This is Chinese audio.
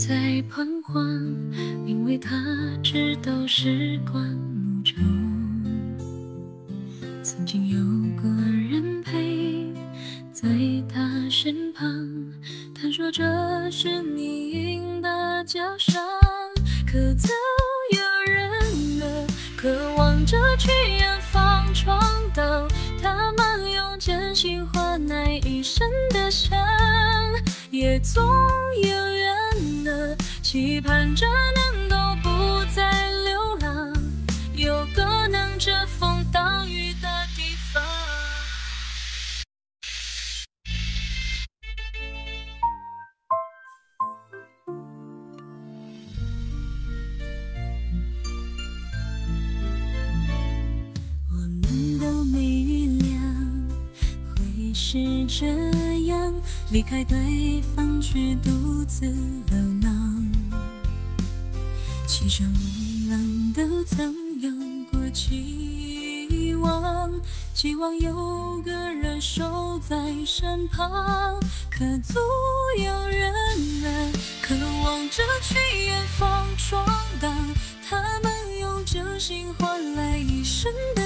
在彷徨，因为他知道时光无常。曾经有个人陪在他身旁，他说这是命运的奖赏，可早有人了，渴望着去远方闯荡，他们用真心换来一生的伤，也总有人了，期盼着能够不再流浪，有个能遮风挡雨的地方。我们都没预料会是这样，离开对方却独自流浪，七上五浪都曾有过期望，希望有个人守在身旁，可总有人啊，渴望着去远方闯荡，他们用真心换来一生的